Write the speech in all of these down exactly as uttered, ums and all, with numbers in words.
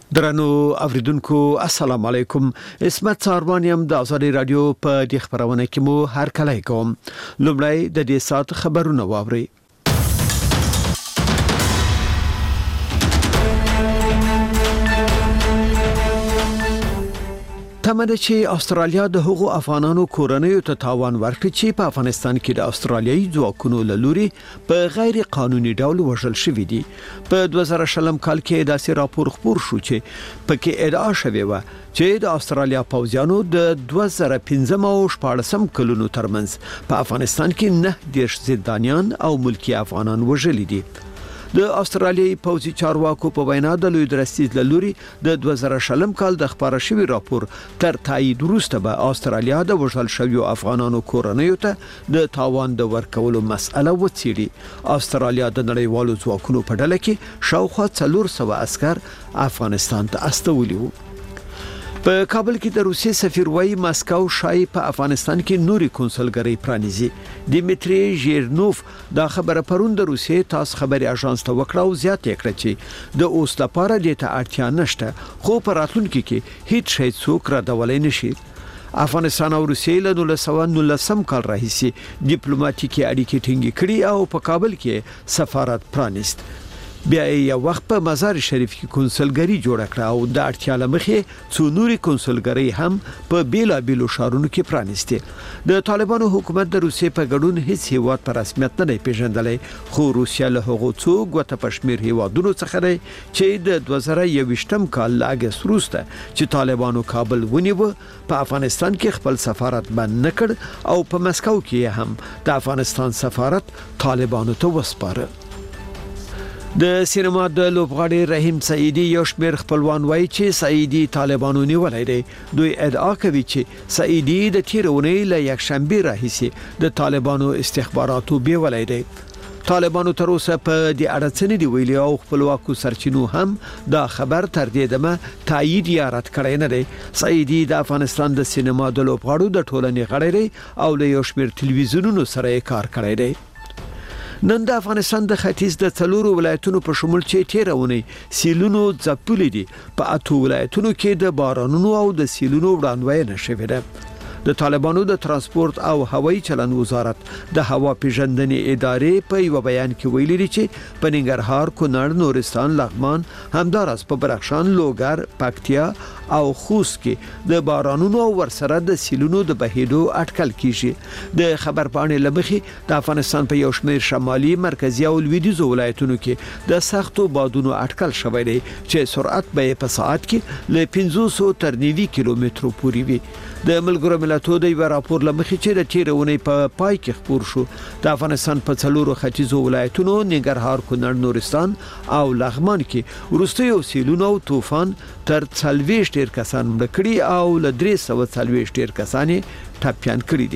درنو اوریدونکو السلام علیکم. اسمت سارمانیم د ازادي رادیو په د خبرونه کې مو هر کله کوم. لومړی د دې سات خبرونه واوري. تمنه چې استرالیا د هغو افغانانو کورنیو ته تاوان ورکړي چې په افغانستان کې د استرالیایي ځواکونو لوري په غیر قانوني ډول وژل شوی دي. په دوه زره شلم کال کې داسې راپور خپور شو چې پکې ادعا شوی و چې د استرالیا پوځیانو د دوه زره پنځم او شپاړسم کلونو ترمنځ په افغانستان کې نه دیرش زندانیان او ملکی افغانان وژلي دي. د استرالیایي پوځي چارواکو په وینا د لوی درستیز لوري د دوه زره شلم کال د خبره شوی راپور تر تایید وروسته به استرالیا د وژل شویو افغانانو کورنیو ته د تاوان د ورکولو مسأله وڅېړي. استرالیا د نړیوالو ځواکونو په ډله کې شاوخوا څلور سوه عسكر افغانستان ته استولي وو. په کابل کې د روسي سفیر وای ماسکو شای په افغانستان کې نوري کنسولګری پرانیزي. دیمتری ژیرنوف دا خبره پرون د روسي تاس خبري اژانس ته وکړه او زیات یې کړ چې د اوس لپاره د ته اړتیا نشته خو په راتلونکي کې هیڅ شی څوک را ډولای نشي. افغانستان او روسیې له نولس سوه نولسم کال راهیسي ډیپلوماټیکي اړیکې ټینګې کړې او په کابل کې سفارت پرانیست. بیا یو وخت په مزار شریف کې کنسولګری جوړ کړه او د اړتیا لمخې څو نوري کنسولګری هم په بیلا بیلو شهرونو کې پرانیستي. د طالبانو حکومت د روسیې په ګډون هیڅ هیواد په رسمیت نه پیژندلې خو روسیا له هغو څو ګوته پښمیر هیوادونو څخه دی چې د دوه زره یوویشتم کال لاګس وروسته چې طالبانو کابل ونیو په افغانستان کې خپل سفارت بند نکړ او په مسکو کې هم د افغانستان سفارت طالبانو ته وسپاره. د سینما د لوبغاړي رحیم سعیدی یو شمېر خپلوان وایي چې سعیدی طالبانو نیولای دی. دوی ادعا کوي چې سعیدی د تیرونې له یک شنبه راهیسي د طالبانو استخباراتو بیولای دی. طالبانو تر اوسه په دې اړه څه نه دی ویلي او خپلواکو سرچینو هم دا خبر تر دې دمه تایید یا رد کړی نه دی. سعیدی د افغانستان د سینما د لوبغاړو د ټولنې غړی دی او له یو شمېر ټلویزیونونو سره کار کړی دی. نن د افغانستان د ختیځ د څلورو ولایتونو په شمول چې تیرونه سیلونو ځپلې دي په اته ولایتونو کې د بارانونو او د سیلونو وړاندوینه شوې ده. د طالبانو د ترانسپورت او هوایي چلند وزارت د هوا پیژندنې ادارې په یو بیان کې ویلي دي چې په ننګرهار، کونړ، نورستان، لغمان، همداراز په بدخشان، لوګر، پکتیا او خوست کې د بارانونو او ورسره د سیلونو د بهیدو اټکل کیږي. د خبر پاڼې لمخې د افغانستان په یو شمېر شمالي، مرکزي او لویدیځو ولایتونو کې د سختو بادونو اټکل شوی دی چې سرعت به په ساعت کې له پنځوس تر نوي کیلومترو پورې وي. د ملګرو ملتونو د یو راپور لمخې چې د تیرونې په پا پای کې خبر شو د افغانستان په څلورو ختیځو ولایتونو ننګرهار، کونړ، نورستان او لغمان کې وروستیو سیلونو او طوفان تر څلوېښت ډیر کسان مړه کړي او له درې سوه څلوېښت ډیر کسان ټپيان کړي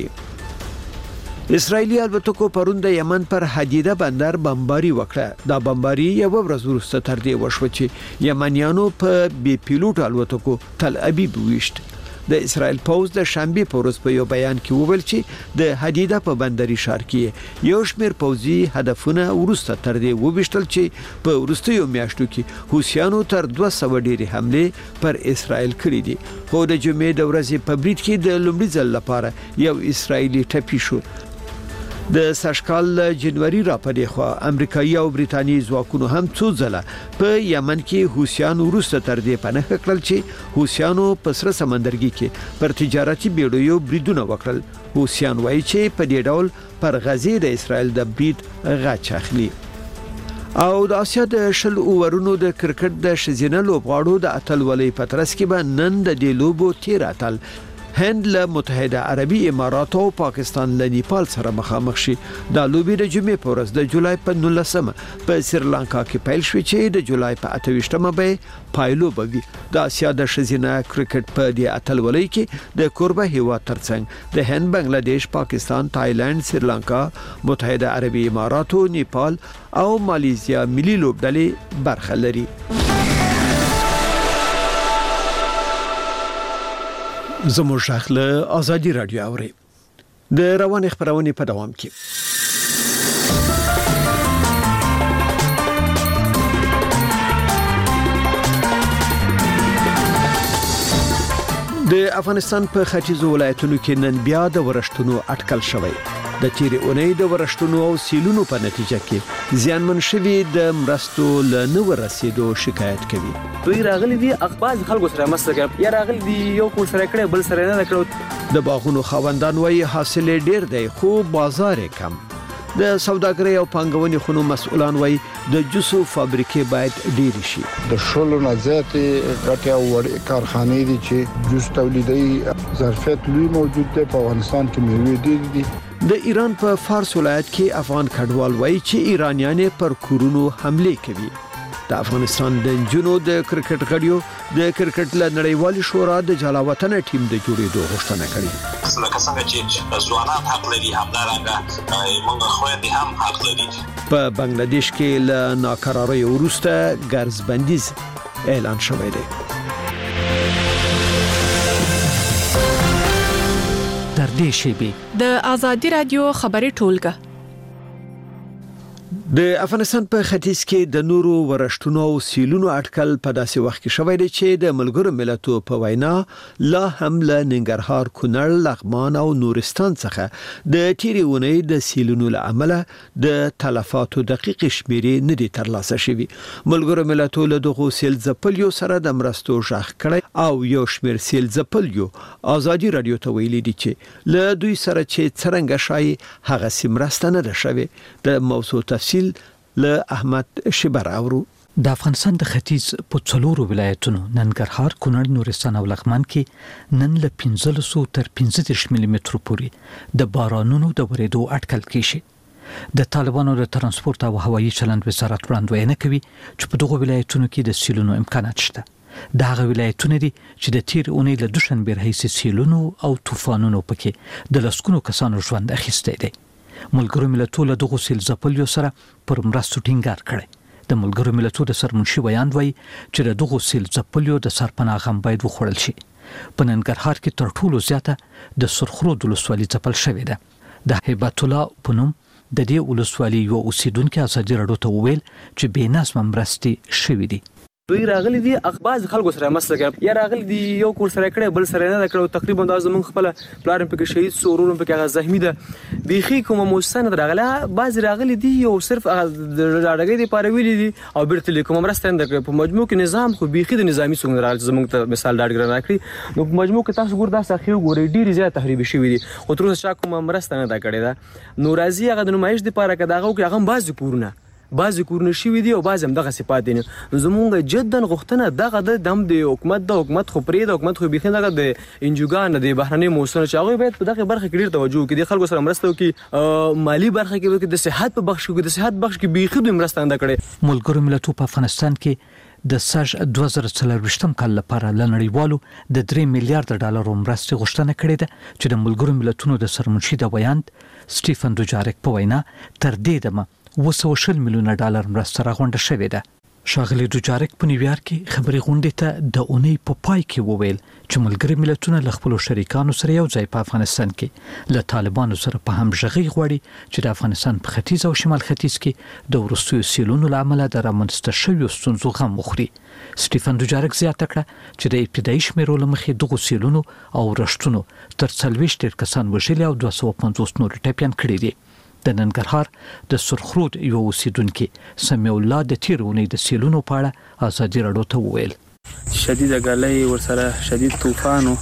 دي. اسرائیلي الوتکو پرون د یمن پر حدیده بندر بمباري وکړه. دا بمباري یو ورځ وروسته تر دې وشو چې یمنیانو په بي پیلوټ الوتکو تل ابیب ویشت. د اسرائیل پوز د شنبه په ورځ په یو بیان کې وویل چې د حدیده په بندري ښار کې یو شمېر پوځي هدفونه ورسته تر دې وبشتل چې په ورستیو میاشتو کې حوثیانو تر دوه سوه ډېری حمله پر اسرائیل کړې دي. خو د جمعې د ورځې په بریټ کې د لومړي ځل لپاره یو اسرائیلي ټپي شو. د سشکال جنوري را پدې خو امریکایي او بریتانیي ځواکونو هم څو ځله په یمن کې حوثیان ورسته تر دې پناه کړل چې حوثیانو په سره سمندرګي کې پر تجارتي بیړیو بریدونه وکړل. حوثیان وایي چې په دې ډول پر غزې د اسرائیل د برید غچ اخلي. او د اسیا د شل اوورونو د کرکټ د شزینه لوبغاړو د اتلولۍ په ترڅ کې به نن د دې لوبو تیر اتل هند له متحده عربي امارات او پاکستان له نیپال سره مخامخ شي. دا لوبي د جمعې په ورځ د جولای په نولسمه په سریلانکا کې پیل شوې چې د جولای په اته ویشتمه به پایلو بوي. د اسیا د شزینه کرکټ په دې اتلولۍ کې د کوربه هیواد ترڅنګ د هند، بنگلاديش، پاکستان، تایلند، سریلانکا، متحده عربي امارات، نیپال او مالیزیا ملي لوبډلې برخه لري. زموږ شاخله ازادي رادیو اوري د روان خبرونه په دوام کې. د افغانستان په ختیځو ولایتونو کې نن بیا د ورښتونو اټکل شوی. د تیرې اونۍ د ورښتونو او سیلونو په نتیجه کې زیانمن شوي د مرستو له نه ورسېدو شکایت کوي. دوی راغلي دي اخبار خلکو سره مسله یا راغلي دي یو کور سره کړي بل سره نه کړو. د باغونو خاوندان وایي حاصل ډیر دی خو بازار کم. د سوداګرۍ او پانګونې خونو مسؤلان وایي د جوسو فابریکې باید ډیر شي. د شلو نه زیاتې غټه او وړې کارخانې دي چې جوس تولیدي ظرفیت لوی موجود دی په افغانستان کې میوې ډیر دي. د ایران په فارس ولایت کې افغان کډوال وایي چې ایرانیان پر کورونو حمله کوي. د افغانستان د جنو د کرکټ غړیو د کرکټ له نړیوالې شورا د جلاوطن ټیم د جوړېدو غوښتنه کړې. لکه څنګه چې ځوانان حق لري همدارنګه موږ خويندې هم حق لري. په بنگلاديش کې له ناکرارۍ وروسته ګرځبندیز اعلان شوی دی. در دې شیبې د آزادي رادیو خبري ټولګه. د افغانستان په ختیځ کې د نورو ورښتونو او سیلونو اټکل په داسې وخت کې شوی دی چې د ملګرو ملتونو په وینا لا هم له ننګرهار، کونړ، لغمان او نورستان څخه د تیرې اونۍ د سیلونو له امله د تلفاتو دقیق شمیرې نه دي ترلاسه شوي. ملګرو ملتونو له دغو سیل ځپلیو سره د مرستو ژغ کړی او یو شمیر سیل ځپلیو آزادي رادیو ته ویلي دي چې له دوی سره چې څرنګه شای هغه سیمرسته نه ده شوی. د موضوع تفصیل له احمد شبر اورو. د افغانستان د ختیځ په څلورو ولایتونو ننګرهار، کونړ، نورستان او لغمان کې نن له پنځه سوه تر پنځه دېرش ملي مترو پورې د بارانونو د ورېدو اټکل کیږي. د طالبانو د ترانسپورت او هوایي چلند وزارت وړاندوینه کوي چې په دغو ولایتونو کې د سیلونو امکانات شته. د هغه ولایتونه دي چې د تیر اونۍ له دوشنبه راهیسې سیلونو او طوفانونو پکې د لسګونو کسانو ژوند اخیستی دی. ملګرو ملتونو دغه سیل ځپلیو سره پر مرستو ټینګار کړی. د ملګرو ملتونو د سرمنشي ویاند وایي چې دغه سیل ځپلیو د سرپناه غم باید وخوړل شي. په ننګرهار کې تر ټولو زیاته د سرخرود ولسوالۍ ځپل شوې ده. د هیبت الله پونم د دې ولسوالۍ یو اوسیدونکو ازادي رادیو ته وویل چې بې نظم مرستې شوې دي. دوی راغلي دي اخبار خلکو سره مسله یا راغلي دي یو کور سره کړي بل سره نه کړو. تقریبا دا زمونږ خپل پلان په کې شهید سو ورونو په کې هغه زخمی ده بيخي کوم موسسه راغله باز راغلي دي یو صرف راډګي دي پارویلي دي او بیرته کوم مرستند په مجموع کې نظام خو بيخي د نظامی څنګه راځي زمونږ ته مثال ډاډګر راکړي. نو په مجموع کې تاسو ګور دا سخیو ګوري ډیر زیات تخریب شوی دي خو تر اوسه کوم مرسته نه دا کړی ده. نو راځي هغه د نمایش د پاره کې داغه کې هغه باز کورونه بعضی کورونه شوي دي او بعضی هم دغه صفات دي. زمونږ جدا غوښتنه دغه د دم د حکومت د حکومت خو پرې د حکومت خو بيخي دغه د انجوګان د بهرنۍ موسسو چې هغه باید په دغه برخه کې ډیر توجه وکړي. خلکو سره مرسته وکړي، مالی برخه کې د صحت په بخش کې د صحت بخش کې بيخي د مرسته نه کړي. ملګرو ملتونو په افغانستان کې د سج دوه زره څلوېښتم کال لپاره له نړیوالو د درې میلیارډ ډالرو مرستې غوښتنه کړې ده چې د ملګرو ملتونو د سرمنشي د ویاند سټیفن دوجارک په وینا تر دې دمه اوه سوه شل میلیونه ډالر مرسته راغونډه شوې ده. ښاغلي دوجارک په نیویارک کې خبري غونډې ته د اونۍ په پای کې وویل چې ملګري ملتونه له خپلو شریکانو سره یو ځای په افغانستان کې له طالبانو سره په همغږۍ غواړي چې د افغانستان په ختیځ او شمال ختیځ کې د وروستیو سیلونو له امله د رامنځته شویو ستونزو غم وخوري. سټیفن دوجارک زیاته کړه چې د ابتدایي شمیرو له مخې دغو سیلونو او رښتونو تر څلوېښت ډېر کسان وژلي او دوه سوه پنځوس نور ټپیان کړي دي. د ننګرهار د سرخرود یو اوسیدونکي سمیع الله د تیر اونۍ د سیلونو په اړه ازادي رادیو ته وویل شدید غلې ورسره شدید طوفانو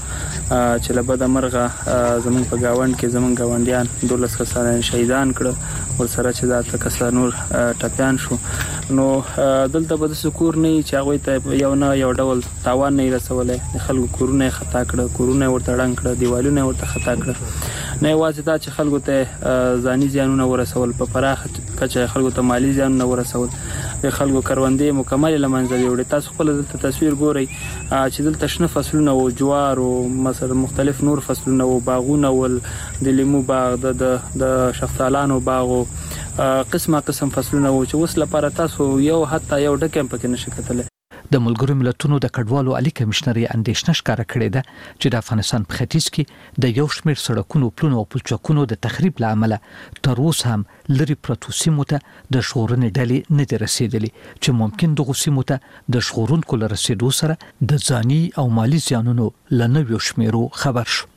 چې له بده مرغه زمونږ په گاوند کې زمونږ گاونډیان دولس کسان شهیدان کړ ورسره چې دا کسان نور ټپیان شو. نو دلته به د سکور نه چې هغه ته یو نه یو ډول تاوان نه رسولې خلکو کورونه خطا کړ کورونه ورته ړنګ کړ دیوالونه ورته خطا کړ نه یوازې دا چې خلکو ته ځاني زیانونه ورسول په پراخ کچه خلکو ته مالی زیانونه ورسول د خلکو کروندې مکمل لمنځه وړي. تاسو خپل دلته تصویر ګورئ چې دلته شنه فصلونه او جوار او مثلا مختلف نور فصلونه او باغونه ول د لیمو باغ د د شفتالانو باغ او قسمه قسم فصلونه او چې اوس لپاره تاسو یو حتی یو ډکم پکې نشي کتل. د ملګرو ملتونو د کډوالو عالی کمشنري اندېښنه ښکاره کړې ده چې د افغانستان په ختیځ کې د یو شمېر سړکونو پلونو او پلچکونو د تخریب له امله تر اوسه هم لري پروتو سیمو ته د ژغورنې ډلې نه دي رسیدلي چې ممکن دغه سیمو ته د ژغورونکو له رسیدو سره د ځاني او مالی زیانونو له نویو شمیرو خبر شو.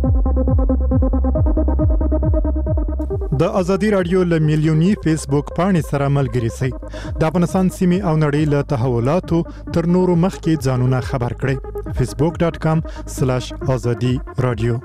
د ازادي رادیو له میلیونی فیسبوک پاڼې سره ملګري شئ. د افغانستان سیمې او نړۍ له تحولاتو تر نورو مخکې ځانونه خبر کړئ. فیسبوک ډاٹ کام سلیش ازادي رادیو.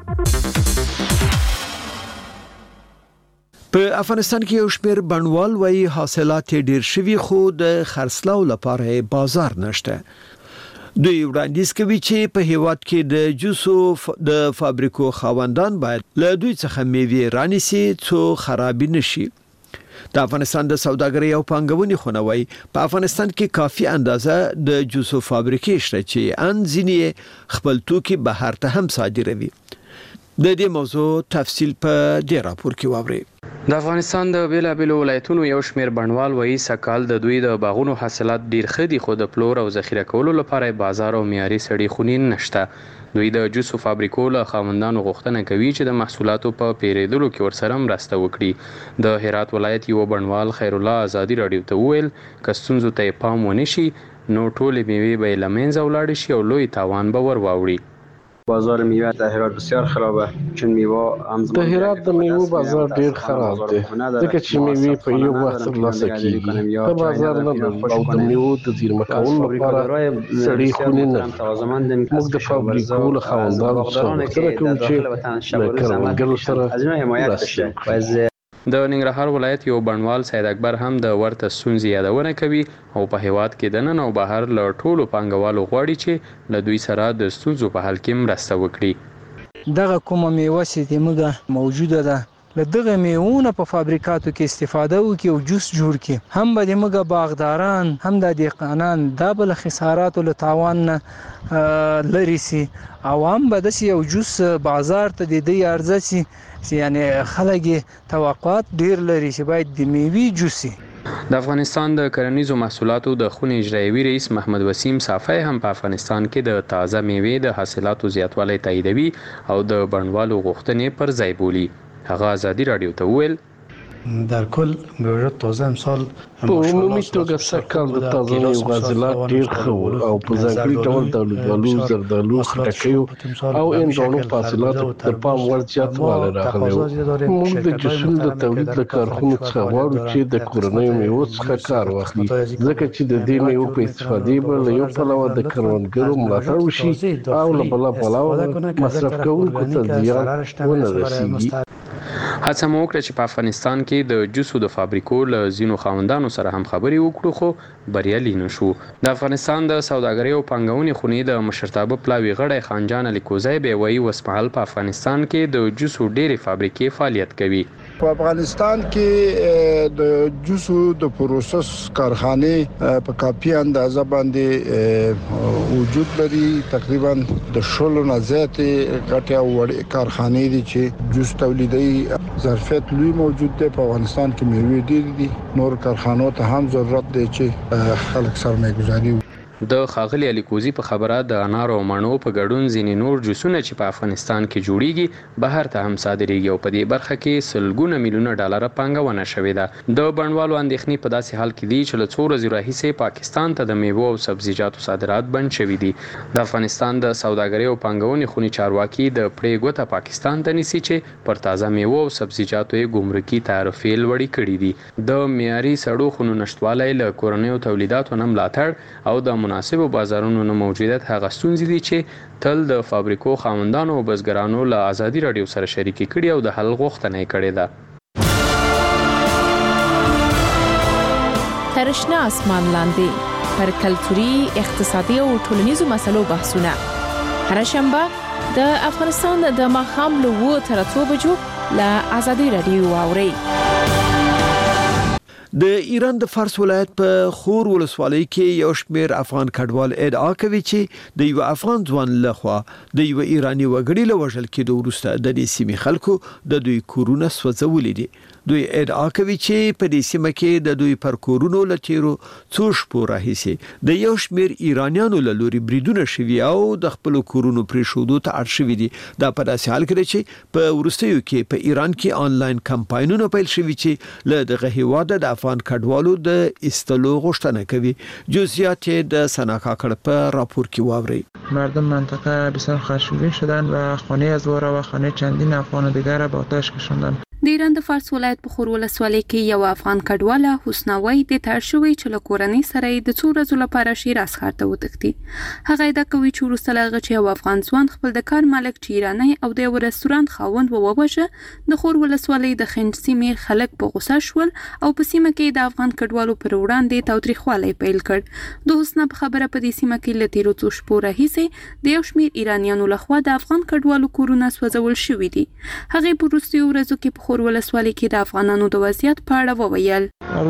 په افغانستان کې یو شمېر بڼوال وايي حاصلات ډېر شوي خو د خرڅلاو لپاره بازار نشته. دوی وړاندیز کوي چې په هیواد کې د جوسو د فابریکو خاوندان باید له دوی څخه میوې رانیسي څو خراب نشي. د افغانستان د سوداګرۍ او پانګونې خونوي په افغانستان کې کافي اندازه د جوسو فابریکې شته چې ان ځینې خپل توکي بهر ته هم صادروي. د دې موضوع تفصیل په دې راپور کې واورئ. د افغانستان د بیلابیلو ولایتونو یو شمېر بڼوال وایي سکهال د دوی د باغونو حاصلات ډیر ښه دي خو د پلور او ذخیره کولو لپاره بازار او معیاري سړې خونې نشته. دوی د جوسو فابریکو له خاوندانو غوښتنه کوي چې د محصولاتو په پیریدلو کې ورسره مرسته وکړي. د هرات ولایت یو بڼوال خیر الله ازادي رادیو ته وویل که ستونزو ته پام ونه شي نو ټولې میوې به له منځه ولاړې شي او لوی تاوان به ور واوړي. بازار میوه در هرات بسیار خرابه چون میوه همزمان د هرات د میوه بازار ډیر خراب دی ځکه چې میوه په یو وخت ترلاسه کیږي په بازار نه لري او د میوه د زیرمه کولو لپاره سړې خونې نه موږ د فابریکو له خاوندانو سره سره کوم چې له کروندګرو سره مرسته کوي. د ننګرهار ولایت یو بڼوال سید اکبر هم د ورته ستونزې یادونه کوي او په هیواد کې د نن او بهر له ټولو پانګوالو غواړي چې له دوی سره د ستونزو په حل کې مرسته وکړي. دغه کومه میوه چې موږ موجوده ده له دغه میوونه په فابریکاتو کې استفاده وکړي او جوس جوړ کړي هم به موږ باغداران هم د دهقانان د بل خساراتو له تاوان لري سي او هم به د یو جوس بازار ته د دې ارزښت یعنی خلک توقعات ډیر لري چې باید د میوې جوسي. د افغانستان د کرنیزو محصولاتو د خونې اجرایوي رئیس محمد وسیم صافی هم په افغانستان کې د تازه میوې د حاصلاتو زیاتوالی تاییدوي او د بڼوالو غوښتنې پر ځای بولي. هغه ازادي رادیو ته وویل در کل میوه تازه امسال په عمومي توګه سږکال د تازه میوو حاصلات ډېر ښه وو او په ځانګړي ډول د الوبالو، زردالو، خټکیو او هندواڼو په حاصلاتو د پام وړ زیاتوالی راغلی و. موږ د جوسونو د تولید له کارخونو څخه غواړو چې د کورنیو میوو څخه کار واخلي ځکه چې د دې میوو په استفادې به له یو پلوه د کروندګرو ملاتړ وشي او له بله پلوه مصرف کوونکو ته زیان ونه رسیږي. هڅه مو وکړه چې په افغانستان کې د جوسو د فابریکو له ځینو خاوندانو سره هم خبرې وکړو خو بریالي نه شو. د افغانستان د سوداګرۍ او پانګونې خونې د مشرتابه پلاوي غړی خانجان علي کوزی به وایي اوسمهال په افغانستان کې د جوسو ډېرې فابریکې فعالیت کوي. په افغانستان کې د جوسو د پروسس کارخانه په کافي اندازه باندې وجود لري. تقریبا د شلو نه زیاتې غټه وړ کارخانه دي چې جوس تولیدي ظرفیت لوی موجود دی. په افغانستان کې میوې ډېر دي. نور کارخانو ته هم ضرورت دی چې خلک سرمایه‌ګذاري. د خاغلی علي کوزی په خبره د انار او مڼو په ګډون ځینې نور جوسونه چې په افغانستان کې جوړیږي بهر ته هم صادریږي او په دې برخه کې سلګونه میلیونه ډالر پانګونه شوې ده. د بڼوالو اندېښنې په داسې حال کې دي چې له څو ورځې راهیسې پاکستان ته د میوو او سبزیجاتو صادرات بند شوي دي. د افغانستان د سوداګرۍ او پانګونې خونې چارواکي د پړې ګوته پاکستان ته نیسي چې پر تازه میوو او سبزیجاتو یې ګمرکي تعرفې لوړې کړي دي. د معیاري سړو خونو نشتوالی له کورنیو تولیداتو نه ملاتړ او د مناسبو بازارونو نه موجودیت هغه ستونزې دي چې تل د فابریکو خاوندانو او بزګرانو له ازادي رادیو سره شریکې کړي او د حل غوښتنه یې کړې ده. تر شنه اسمان لاندې پر کلتوري، اقتصادي او ټولنیزو مسلو بحثونه هر شنبه د افغانستان د ماښام له اووه تر اتو بجو له ازادي رادیو واورئ. د ایران د فارس ولایت په خور ولسوالۍ کې یو شمېر افغان کډوال ادعا کوي چې د یو افغان ځوان لخوا د یو ایرانی وګړي له وژل کېدو وروسته د دې سیمې خلکو د دوی کورونه سوځولي دي. دوی ادعا کوي چې په دې سیمه کې د دوی پر کورونو لچیرو څو شپو راهیسي د یو شمېر ایرانیانو له لوري بریدونه شوي او د خپل کورونو پرې شودو ته اړ شوي دي. دا په داسې حال کې چې په ورستیو کې په ایران کې آنلاین کمپاینونه پیل شوي چې له دغه هیواده د افغان کډوالو د استلو غوښتنه کوي. جزئیات د سنا کاکړ په راپور کې واوري. مردم منطقه بسیار خشمگین شدن و خانه از وارا و خانه چندین افغان دیگر را به آتش کشاندند. د ایران د فارس ولایت په خور ولسوالۍ کې یو افغان کډواله حسنوي د تړ شوی چې له کورنۍ سره د څو ورځې لپاره شیراز ښار ته وتښتي. هغه دا کوي چې وروسته له هغه چې یو افغان ځوان خپل د کار مالک چې ایرانی او د یو رستورانت خاوند ووژه، د خور ولسوالۍ د خنج سیمې خلک په غوسه شول او په سیمه کې د افغان کډوالو پر وړاندې تاوتریخوالی پیل کړ. د حسنا په خبره په دې سیمه کې له تیرو څو شپو راهیسې د یو شمېر ایرانیانو لخوا د افغان کډوالو کورونه سوځول شوي دي. هغې په وروستیو ورځو کې په خور ولسوالۍ کې د افغانانو د وضعیت په اړه وویل.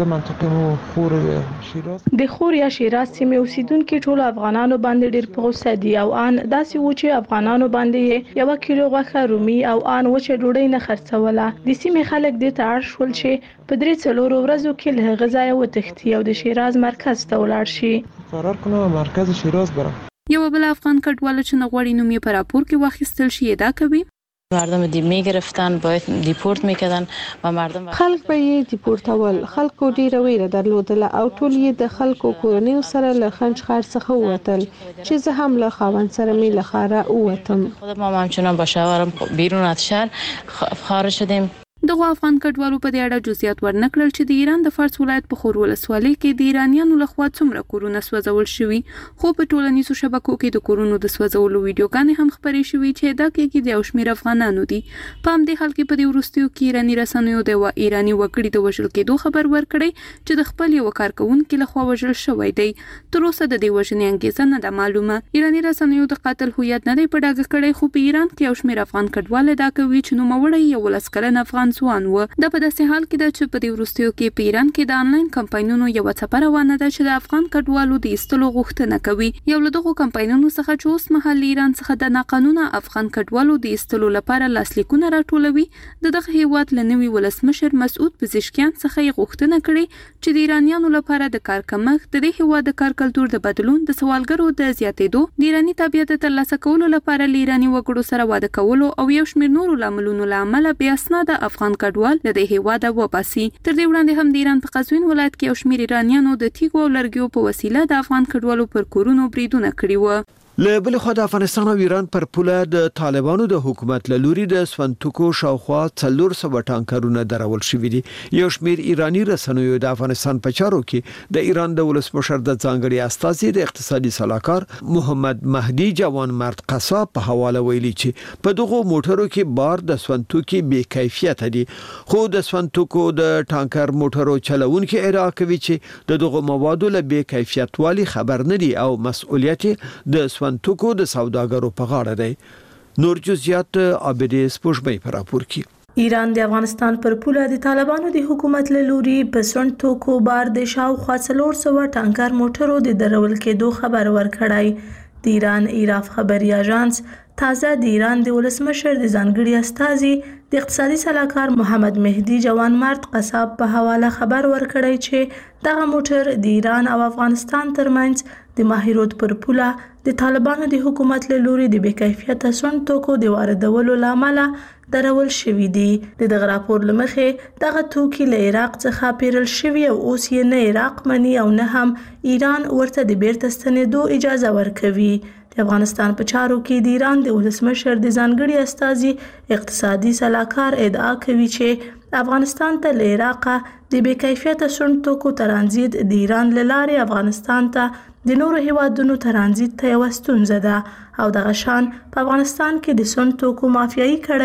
د خور یا شیراز سیمې اوسیدونکو ټول افغانانو باندې ډېر په غوسه دي او ان داسې و چې افغانانو باندې یو کیلو غوښه رومي او ان وچه ډوډۍ نه خرڅوله. د سیمې خلک د تاړ شول چې په درې څلورو ورځو کې له غذای وتښتي او د شیراز مرکز ته ولاړ شي. فرار کنه مرکز شیراز برم. یو بل افغان کډوال چې نغوړی نوم یې په راپور کې واخیستل شي دا کوي. مردم دی میگرفتن باید دیپورت میکردن و مردم خلک به یې دیپورتول. خلکو ډیره ویره درلودله او ټول یې د خلکو کورنۍ سره له خنج ښار څخه ووتل چې زه هم له خاوند سره می له ښاره ووتم. خودم هم همچنان با شوهرم بیرون از شهر خارج شدیم. دغه افغان کډوالو په دې اړه جزئیات ورنکړل چې د ایران د فارس ولایت په خور ولسوالۍ کې د ایرانیانو لخوا څومره کورونه سوځول شوي، خو په ټولنیزو شبکو کې د کورونو د سوځولو ویډیوګانې هم خپرې شوي چې دا کې د یو شمېر افغانانو دي. په همدې حال کې په دې وروستیو کې ایراني رسنیو د یوه ایراني وګړي د وژل کېدو خبر ورکړی چې د خپل یو کارکوونکي لخوا وژل شوی دی. تر اوسه د دې وژنې انګیزه نه ده معلومه. ایراني رسنیو د قاتل هویت نه دی په ډاګه کړی، خو په ایران کې یو شمېر افغان کډوال ادعا کوي چې نوموړی یو لس کلن افغان ځوان و. دا په داسې حال کې ده چې په دې وروستیو کې په ایران کې د آنلاین کمپاینونو یو څپه روانه ده چې د افغان کډوالو د ایستلو غوښتنه کوي. یو له دغو کمپاینونو څخه چې اوس مهال ایران څخه د ناقانونه افغان کډوالو د ایستلو لپاره لاسلیکونه راټولوي، د دغه هیواد له نوي ولسمشر مسعود پزشکیان څخه یې غوښتنه کړې چې د ایرانیانو لپاره د کار کمښت، د دې هیواد د کار کلتور د بدلون، د سوالګرو د زیاتېدو، د ایراني تابعیت د ترلاسه کولو لپاره له ایراني وګړو سره واده کولو او یو شمېر نورو لاملونو له امله بې اسناده افغان کډوال د هیواده وباسي. تر دې وړاندې هم د ایران په قزوین ولایت کې یو شمېر ایرانیانو د تیږو او لرګیو په وسیله د افغان کډوالو پر کورونو بریدونه کړي وو. له بل خوا د افغانستان او ایران پر پوله د طالبانو د حکومت له لوري د سونتوکو شاوخوا څلور سوه ټانکرونه درول شوي دي. یو شمېر ایراني رسنیو د افغانستان په چارو کې د ایران د ولسمشر د ځانګړي استازي د اقتصادي صلاحکار محمد مهدي جوان مرد قصاب په حواله ویلي چې په دغه موټرو کې بار د سونتوکي بې کیفیت دي، خو د سونتوکو د ټانکر موټرو چلوونکي ادعا کوي چې د دغه موادو له بې کیفیت والی خبر نه دي او مسؤلیت د سونتوکو د سوداګرو په غاړه دی. نور جزئیات عابدې سپوږمۍ په راپور کې. ایران د افغانستان پر پوله د طالبانو د حکومت له لوري په سونتوکو بار د شاوخوا څلور سوه ټانکر موټرو د درول کېدو خبر ورکړی. د ایران ایراف خبري اژانس تازه د ایران د ولسمشر د ځانګړي استازي د اقتصادي صلاحکار محمد مهدي جوان مرد قصاب په حواله خبر ورکړی چې دغه موټر د ایران او افغانستان ترمنځ د ماهیروت پر پوله د طالبانو د حکومت له لوري د بې کیفیته سونتوکو د واردولو له امله درول شوي دي. د دغه راپور له مخې دغه توکي له عراق څخه پیرل شوي او اوس یې نه عراق مني او نه هم ایران ورته د بیرته ستنېدو اجازه ورکوي. د افغانستان په چارو کې د ایران د ولسمشر د ځانګړي استازي اقتصادي صلاحکار ادعا کوي چې افغانستان ته له عراقه د بې کیفیته سونتوکو ترانزیت د ایران له لارې افغانستان ته د نورو هیوادونو ترانزیت ته یوه ستونزه ده او دغه شان په افغانستان کې د سونتوکو مافیایي کړۍ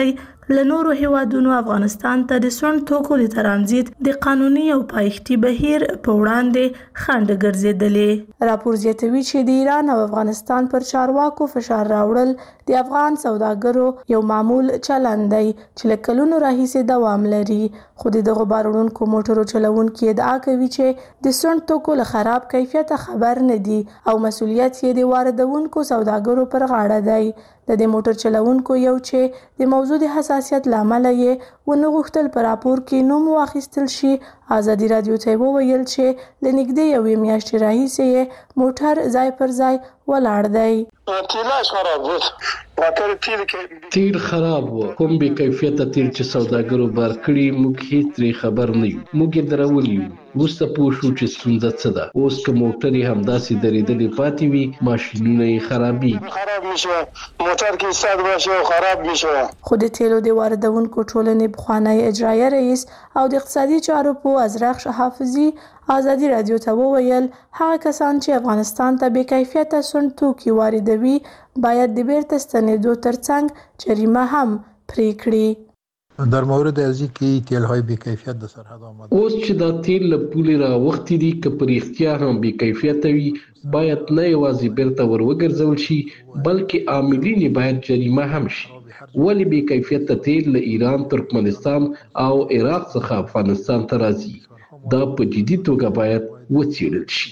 له نورو هیوادونو افغانستان ته د سون توکو د ترانزیت د قانوني او پایښتي بهیر په وړاندې خنډ ګرځیدلې. راپور زیاتوي چې د ایران او افغانستان پر چارواکو فشار راوړل د افغان سوداګرو یو معمول چلند دی چې له کلونو راهیسې دوام لري. خو د دغو بار وړونکو موټرو چلوونکي ادعا کوي چې د سون توکو له خراب کیفیته خبر نه دي او مسؤلیت یې د واردونکو سوداګرو پر غاړه دی. د دې موټر چلوونکو یو چې د موضوع د حساسیت له امله یې ونه غوښتل په راپور کې نوم واخیستل شي، ازادي رادیو ته وویل چې له نږدې یوې میاشتې راهیسې یې موټر ځای پر ځای ولاړ دی. تیلاش خراب بود موټر تیل کې تیل خراب و، کوم به کیفیت تیل چې سوداګرو بار کړی موږ هیڅ خبر نه یو. موږ درولي وسته پوه شو چې ستونزه څه ده. اوس که موټر یې همداسې درېدلې پاتې وي ماشینونه یې خرابي خراب میشه، موټر کې ساد باشه او خراب میشه. خو د تیلو د واردونکو ټولنې بخوانی اجرایه رئیس او د اقتصادي چارو په ازرخ حافظي ازادي رادیو ته وویل هغه کسان چې افغانستان ته بې کیفیته سون توکي واردوي باید د بیرته ستنېدو ترڅنګ جریمه هم پرې کړي. در مورد از اینکه تیل‌های بی‌کیفیت در سرحد آمده اوس چې دا تیل له پولې را وختي دي که په رښتیا هم بی‌کیفیته وي باید نه یوازې بیرته ور وګرځول شي بلکې عاملین باید جریمه هم شي. ولې بی‌کیفیته تیل له ایران، ترکمنستان او عراق څخه افغانستان ته راځي؟ دا په جدي توګه باید وڅېړل شي.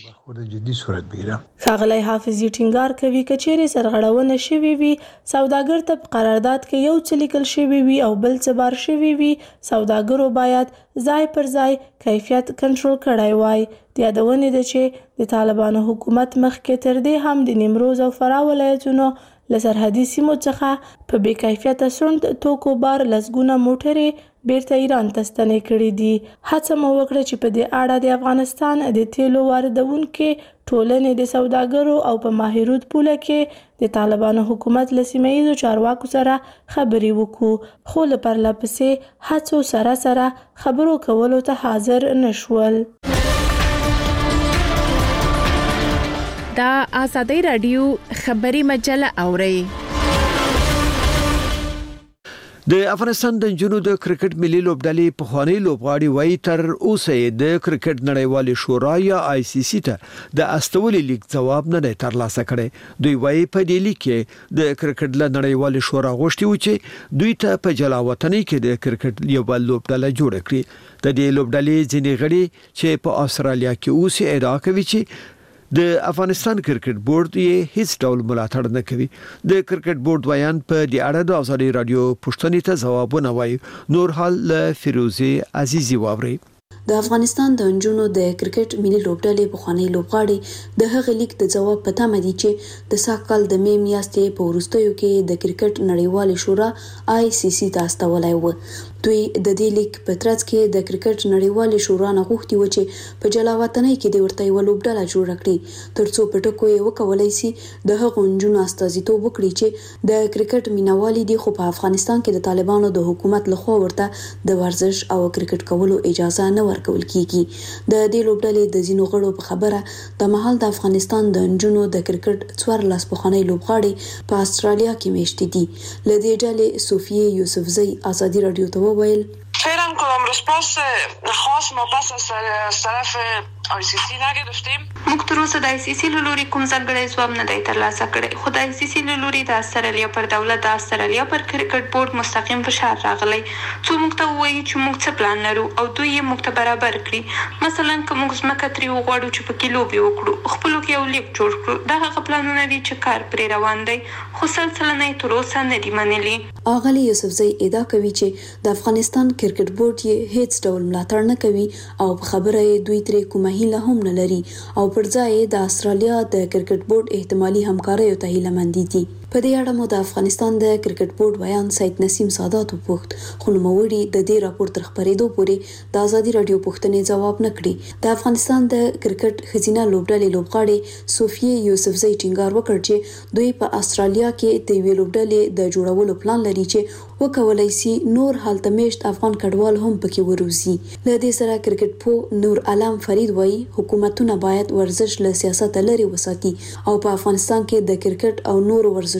ښاغلی حافظي ټینګار کوي که چیرې سرغړونه شوې وي سوداګر ته په قرارداد کې یو څه لیکل شوي وي او بل څه بار شوي وي سوداګرو باید ځای پر ځای کیفیت کنټرول کړی وای. د یادونې ده چې د طالبانو حکومت مخکې تر دې هم د نیمروز او فراه ولایتونو له سرحدي سیمو څخه په بې کیفیته سون توکو بار لسګونه موټرې بیرته ایران ته ستنې کړي دي. هڅه مو وکړه چې په دې اړه د افغانستان د تیلو واردونکو ټولنې د سوداګرو او په ماهیرود پوله کې د طالبانو حکومت له سیمه ییزو چارواکو سره خبرې وکړو، خو له پرله پسې هڅو سره سره خبرو کولو ته حاضر نشول. دا آزادی رادیو خبری مجله اوري. د افغانستان د جنوب د کرکټ ملي لوبډلې په خواني لوبغاړي وای تر اوسه د کرکټ نړیوال شورا یا آی سی سی ته د استولي لیگ جواب نه ترلاسه کړي. دوی وای په دې لیگ کې د کرکټ له نړیوال شورا غوښتي و چې دوی ته په جلاوطنۍ کې د کرکټ یو بل لوبډله جوړ کړي. د دې لوبډلې ځینې غړي چې په استرالیا کې اوسه ادعا کوي چې د افغانستان کرکټ بورډ یې هیڅ ډول ملاتړ نه کوي. د کرکټ بورډ ویان په دې اړه د ازادي رادیو پښتنې ته ځوابونه وایي. نور حال له فیروزي عزیزي واوري. د افغانستان د نجونو د کرکټ ملي لوبډلې په خواني لوبغاړي د هغه لیک د جواب په تمه دي چې د ساکال د مې میاشتې په وروستیو کې د کرکټ نړیوال شورا آی سی سی ته استولای و. دوی د دې لیک په ترڅ کې د کرکټ نړیوال شورا نه غوښتي و چې په جلاوطنۍ کې د ورته یو لوبډله جوړ کړي ترڅو په ټکو یې وکولای شي د هغو نجونو استازیتوب وکړي چې د کرکټ مینوالي دي خو په افغانستان کې د طالبانو د حکومت لخوا ورته د ورزش او کرکټ کولو اجازه نه ورکول کیږي. د دې لوبډلې د ځینو غړو په خبره د مهال د افغانستان د نجونو د کرکټ څوارلس پخوانی لوبغاړي په استرالیا کې میشتي دي. له دې ډلې صوفیه یوسفزۍ ازادي رادیو ته وویل فعلا کدام رسپانس خاص ما پس از طرف آی سی سی نگرفتیم. موږ تر اوسه د آی سی سی له لوري کوم ځانګړی ځواب نه دی ترلاسه کړی، خو د آی سی سی له لوري د استرالیا پر دولت د استرالیا پر کرکټ بورډ مستقیم فشار راغلی څو موږ ته ووایي چې موږ څه پلان لرو او دوی یې موږ ته برابر کړي. مثلا که موږ ځمکه ترې وغواړو چې پکې لوبې وکړو خپلو کې یو لیک جوړ کړو، دا هغه پلانونه دي چې کار پرې روان دی خو سل سلنه یې تر اوسه نه دي منلي. اغلی یوسفزۍ ادعا کوي چې د افغانستان کرکټ بورډ یې هیڅ ډول ملاتړ نه کوي او په خبره یې دوی ترې کومه هیله هم نه لري او پر ځای د استرالیا د کرکټ بورډ احتمالي همکاریو ته هیله مند دي. په دې اړه مو د افغانستان د کرکټ بورډ ویان سید نسیم سادات وپوښت خو نوموړي د دې راپور تر خبرېدو پورې د ازادي رادیو پوښتنې ځواب نه کړي. د افغانستان د کرکټ ښځینه لوبډلې لوبغاړې صوفیه یوسفزۍ ټینګار وکړ چې دوی په استرالیا کې د یوې لوبډلې د جوړولو پلان لري چې وکولای شي نور هلته میشت افغان کډوال هم پکې وروزي. له دې سره کرکټ پو نور علام فرید وایي حکومتونه باید ورزش له سیاست لري وساتي او په افغانستان کې د کرکټ او نورو ورزش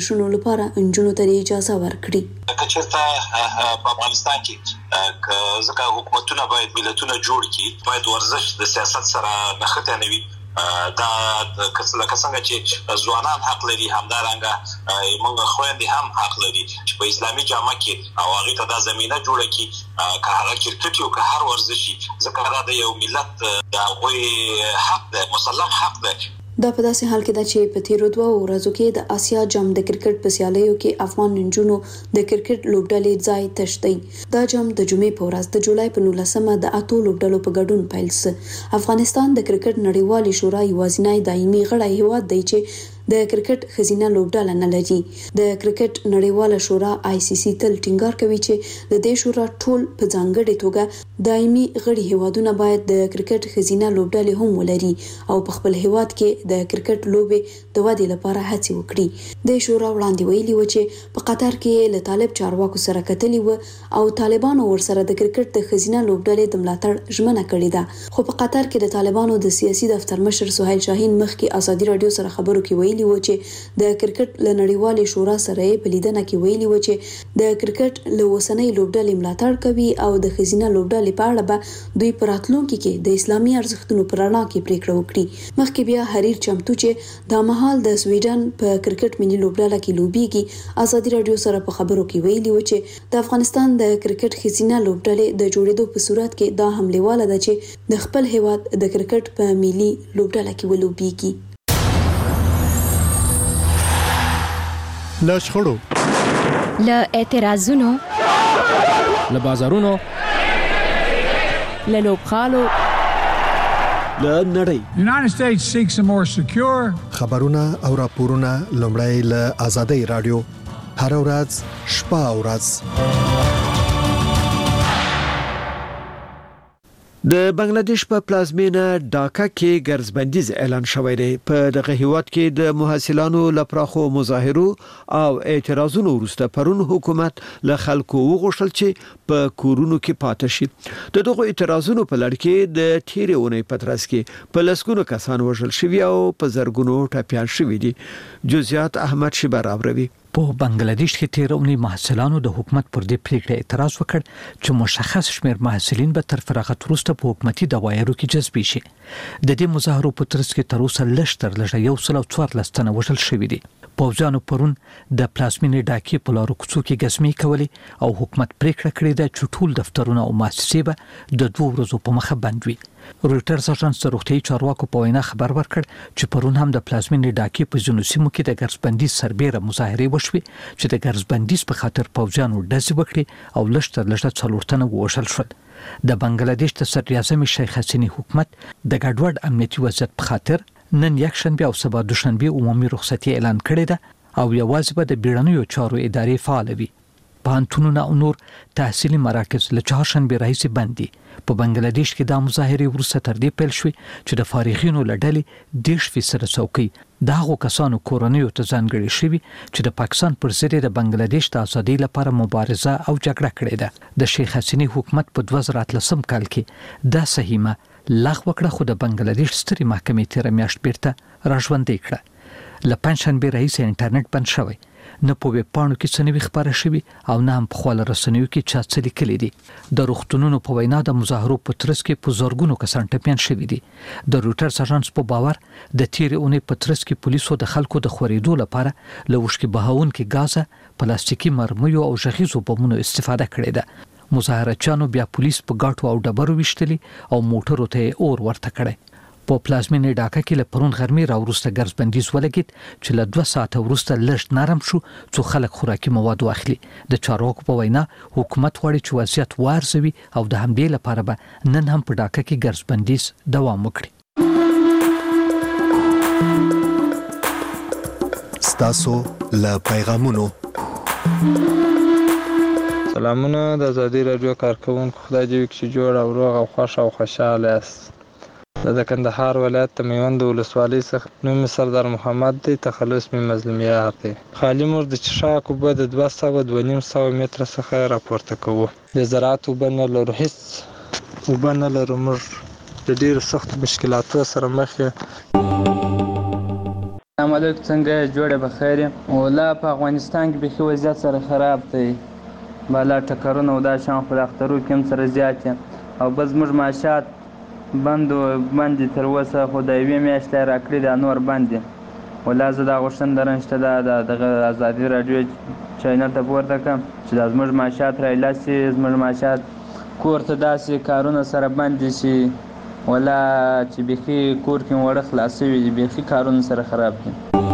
ورزشونو لپاره انجونو ته اجازه ورکړي. کچېرته په افغانستان کې ځکه حکومتونه باید ملتونه جوړ کړي، باید ورزش د سیاست سره نښته نه وي. دا لکه څنګه چې ځوانان حق لري، همدارنګه موږ خويندې هم حق لري چې په اسلامي جامه کې او هغه ته دا زمينه جوړه کړي که هغه کرکټ یو که هر ورزشي، ځکه دا د یو ملت د هغوی حق ده، مسلم حق ده. دا په داسې حال کې ده چې په تیرو دوه ورځو کې د آسیا جام د کرکټ په سیالیو کې افغان نجونو د کرکټ لوبډلې ځای تش دی. دا جام د جمعې په ورځ د جولای په نولسمه د اتو لوبډلو په ګډون پیل شو. افغانستان د کرکټ نړیوالې شورا یوازینی دایمي غړی هیواد دی چې د کرکټ خزینه لوبډله نه لري. د کرکټ نړیواله شورا آی سی سی تل ټینګار کوي چې د دې شورا ټول په ځانګړي توګه دایمي غړي هیوادونه باید د کرکټ خزینه لوبډلې هم ولري او په خپل هیواد کې د کرکټ لوبې د ودې لپاره هڅې وکړي. د شورا وړاندې ویلي و چې په قطر کې له طالب چارواکو سره کتلي و او طالبانو ورسره د کرکټ د خزینه لوبډلې د ملاتړ ژمنه کړې ده. خو په قطر کې د طالبانو د سیاسي دفتر مشر سهیل شاهین مخکې ازادي رادیو سره خبرو کې ویلي و چې د کرکټ له نړیوالې شورا سره په لیدنه کې ویلي و چې د کرکټ له وسنۍ لوبډلې ملاتړ کوي او د خزینه لوبډلې په اړه به دوی په راتلونکي کې د اسلامي ارزښتونو پر رڼا کې پریکړه وکړي. مخکې بیا حریر چمتو چې د مهال د سویډن په کرکټ ملي لوبډله کې لوبيږي ازادي رادیو سره په خبرو کې ویلي و چې د افغانستان د کرکټ خزینه لوبډلې د جوړېدو په صورت کې دا حملهواله ده چې د خپل هیواد د کرکټ په ملي لوبډله کې ولوبيږي. له شخړو، له اعتراضونو، له بازارونو، له لوبغالو، له نړۍ United States seeks a more secure خبرونه او راپورونه لومړی له آزادۍ رادیو هر ورځ شپه او ورځ. د بنگلاديش په پلازمینه ډاکا کې ګرځبندیز اعلان شوی دی. په دغه هیواد کې د محصلانو لپاره مظاهرو او اعتراضونو وروسته پرون حکومت له خلکو وغوښتل چې په کورونو کې پاتې شي. د دغه اعتراضونو په لړ کې د تیرې اونۍ په ترڅ کې په لسګونو کسان وژل شوي او په زرګونو ټپيان شوي دي. جزئیات احمد شیبر راوړي. په بنگلاديش کې تیرونی محصلانو د حکومت پر دې پریکړه اعتراض وکړ چې مشخص شمیر محصلین به تر فراغت وروسته په حکومتي دوايرو کې جذب شي. د دې مظاهرو په ترڅ کې تر اوسه لشتر لږه یو سل او څوارلس تنه وژل شوي دي. پوځیانو پرون د پلازمینې ډاکې په لارو کوڅو کې ګزمې کولې او حکومت پریکړه کړې ده چې ټول دفترونه او مؤسسې به د دوه ورځو په مخه بند وي. رويټرز اژانس د روغتي چارواکو په وینا خبر ورکړ چې پرون هم د پلازمینې ډاکې په ځینو سیمو کې د ګرځبندي سربېره مظاهره وشوي چې د ګرځبندي په خاطر پوځیانو ډزې وکړي او لشتر لږه څلور تنه ووژل شول. د بنگلاديش د صدر اعظم شیخ حسینی حکومت د ګډوډ امنیتي وضعیت په خاطر نن یک شنبه او سبا دوشنبه عمومي رخصتي اعلان کړې ده او یوازې به د بیړنیو چارو ادارې فعال وي. پوهنتونونه او نور تحصیلي مراکز له چهارشنبه راهیسې بند دي. په بنگلاديش کې د مظاهرې وروسته تر دې پیل شوې چې د فارغینو لړلې دیش فیصد څوکۍ د هغو کسانو کورنیو ته ځانګړي شوي چې د پاکستان پر ضد د بنگلاديش د ازادۍ لپاره مبارزه او جګړه کړې ده. د شیخ حسینی حکومت په دوه زره اتلسم کال کې دا سهیمه لغوه کړه خو د بنگلاديش سترې محکمې تیر میاشت بیرته راژوندې کړه. له پنځشنبه راهیسې انټرنیټ بند شوی، نه په ویب پاڼو کې څه نوي خبره شوي او نه هم په خپل رسنیو کې چا څه لیکلي دي. د روغتونونو په وینا د مظاهرو په ترڅ کې په زورګونو کسان ټپيان شوي دي. د رويټرز اژانس په باور د تیرې اونۍ په ترڅ کې پولیسو د خلکو د خورېدو لپاره له وشکې بهاونکي غازه، پلاستیکي مرمیو او ژغیزو بمونو استفاده کړې ده. مظاهرچیانو بیا پولیس په گاټو او ډبرو وشتلي او موټرو ته اور ورته کړی. په پلازمینې ډاکا کې له پرون غرمې را وروسته ګرځبندیز ولګید چې له دوه ساعته وروسته لږ نرم شو څو خلک خوراکي مواد واخلي. د چارواکو په وینا حکومت غواړي چې وضعیت وارزوي او د همدې لپاره به نن هم په ډاکا کې ګرځبندیز دوام وکړي. ستاسو له پیغامونو سلامونه د آزادي رادیو کارکونکو، خدای دې وکړي چې جوړ او روغ او خوښ او خوشاله یاست. د کندهار ولایت د میوند ولسوالۍ څخه نوم سردار محمد دی، تخلص می مظلومیار دی. خالی مور د چشاک اوبه د دوه سوه دوه نیم سوه متره څخه راپورته کوو. د زراعت اوبه نه لرو، هیڅ اوبه نه لرو. موږ د ډېرو سختو مشکلاتو سره مخ یو. السلام علیکم، څنګه جوړه بخیر ولا په افغانستان کې به وضعیت سره خراب دی، بالا ټکرونه او دا شان خو د اخترو کې هم سره زیات او بس موږ معاشات بند باندې تر اوسه خو د یوې میاشتې راکړي دا نور باندې ولا زه دا غوښتنه لرم چې دا دغه ازادي راډیو چینل ته پورته کړم چې دا زموږ معاشات رایله شي، زموږ معاشات کور ته داسې کارونه سره بند شي ولا چې بیخي کور کې وړه خلاص وي، بیخي کارونه سره خراب دي.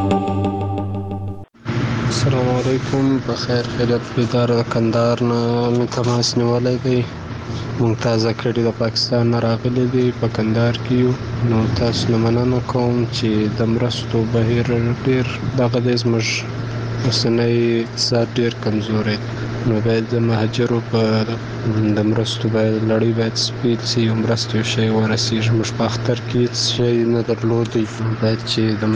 السلام علیکم، بخیر خیریت بیدار د کندهار نه مې تماس نیولی دی. مونږ تازه کړي د پاکستان نه راغلي دي، په کندهار کې یو. نو تاسو نه مننه کوم چې د مرستو بهیر ډېر دغه دی، زموږ اوسنی اقتصاد ډېر کمزوری دی، نو باید د مهاجرو په د مرستو باید لړۍ باید سپیډ سي او مرستې یو شی ورسېږي. موږ په اختر کې هېڅ شی نه درلودی، باید چې د